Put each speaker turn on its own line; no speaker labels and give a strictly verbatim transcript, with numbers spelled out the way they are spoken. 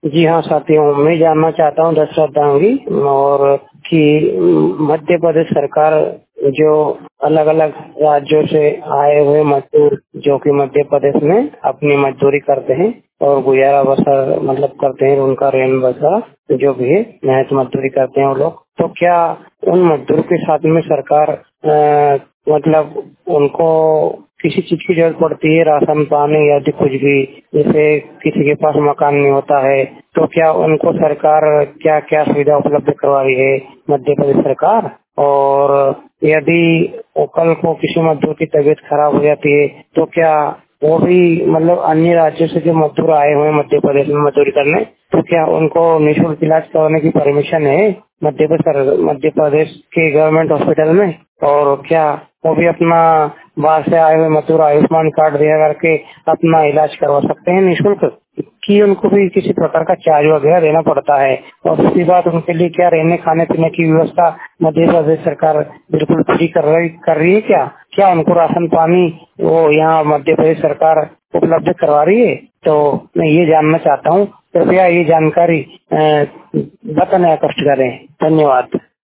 जी हाँ साथियों, मैं जानना चाहता हूँ दशरथ दांगी और कि मध्य प्रदेश सरकार जो अलग अलग राज्यों से आए हुए मजदूर जो कि मध्य प्रदेश में अपनी मजदूरी करते हैं और गुजारा बसर मतलब करते हैं, उनका रेन बसर जो भी है मेहनत मजदूरी करते हैं वो लोग, तो क्या उन मजदूरों के साथ में सरकार आ, मतलब उनको किसी चीज की जरूरत पड़ती है, राशन पानी या कुछ भी, जैसे किसी के पास मकान नहीं होता है तो क्या उनको सरकार क्या क्या सुविधा उपलब्ध करवा रही है मध्य प्रदेश सरकार? और यदि कल को किसी मजदूर की तबीयत खराब हो जाती है तो क्या वो भी मतलब अन्य राज्यों से जो मजदूर आए हुए हैं मध्य प्रदेश में मजदूरी करने, तो क्या उनको निःशुल्क इलाज करवाने की परमिशन है मध्य प्रदेश मध्य प्रदेश के गवर्नमेंट हॉस्पिटल में? और क्या वो भी अपना बाहर से आए हुए मजदूर आयुष्मान कार्ड दिया करके अपना इलाज करवा सकते हैं निःशुल्क, कि उनको भी किसी प्रकार का चार्ज वगैरह देना पड़ता है? और दूसरी बात, उनके लिए क्या रहने खाने पीने की व्यवस्था मध्य प्रदेश सरकार बिल्कुल फ्री कर रही कर रही है क्या? क्या उनको राशन पानी वो यहाँ मध्य प्रदेश सरकार उपलब्ध करवा रही है? तो मैं ये जानना चाहता हूँ, कृपया ये जानकारी बताने का कष्ट करें। धन्यवाद।